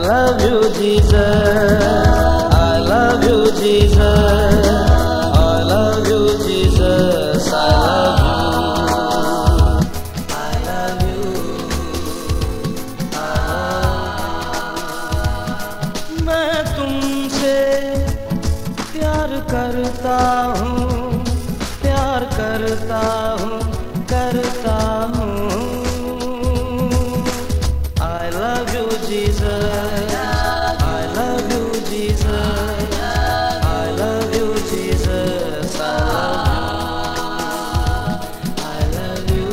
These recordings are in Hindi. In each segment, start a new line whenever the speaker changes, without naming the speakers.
love you, Jesus. I love you, Jesus. I love you, Jesus. I love you. मैं तुमसे प्यार करता हूँ, प्यार करता हूँ, करता हूँ। I love you, Jesus. I love you, Jesus. I love you, Jesus. I love you.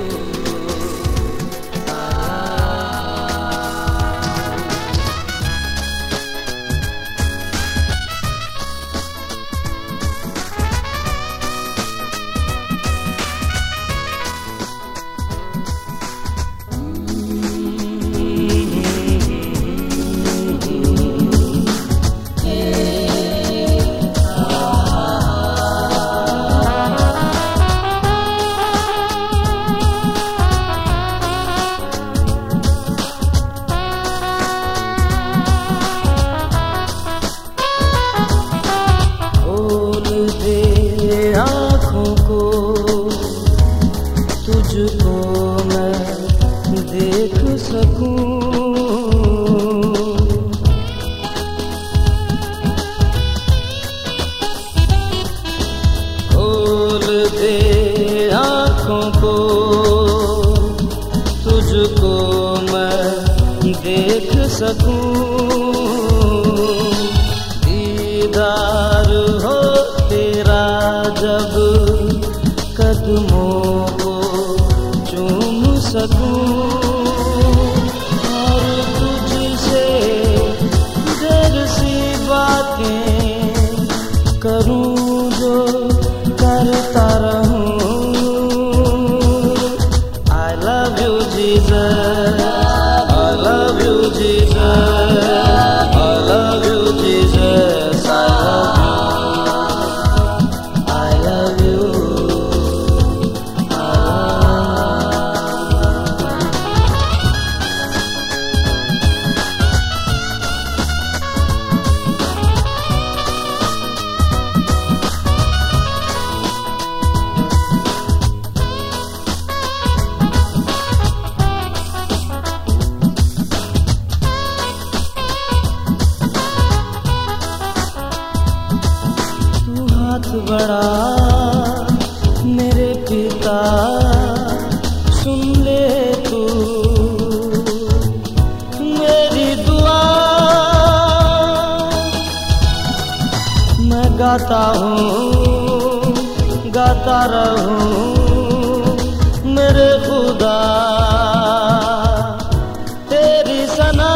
आँखों को तुझको मैं देख सकूं, खोल दे आँखों को तुझको मैं देख सकूं। दीदार हो तेरा जब कदमों को चूम सकूं, और तुझसे ढेर सी बातें करूं जो करता रहूं। I love you, Jesus. I love you, Jesus. I love you, Jesus. I love you. हाथ बड़ा मेरे पिता, सुन ले तू मेरी दुआ। मैं गाता हूँ, गाता रहूँ मेरे खुदा तेरी सना।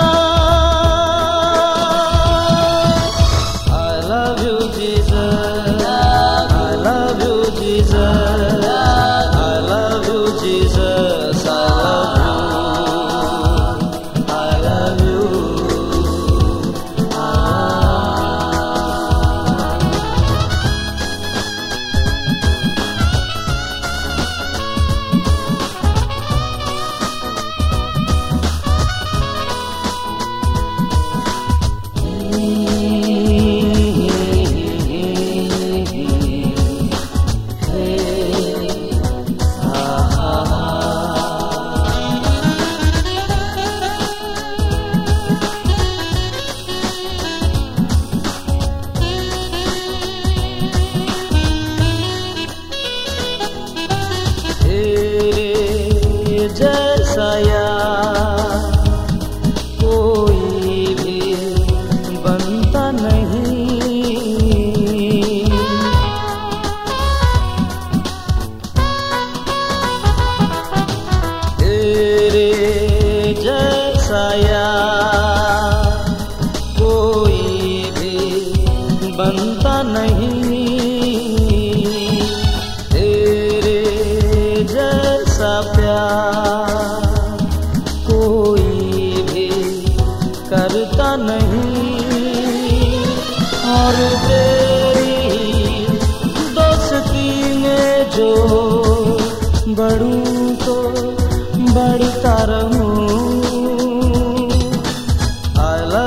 जैसा यार कोई भी बनता नहीं, तेरे जैसा यार कोई भी बनता नहीं, तेरे जैसा प्यार कोई भी करता नहीं। और तेरी दोस्ती में जो बढ़ूं तो बढ़ता रहूं। I love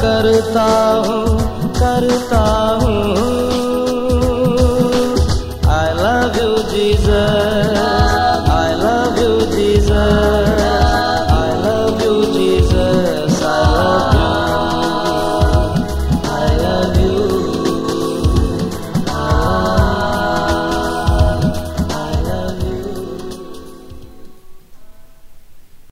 करता हूँ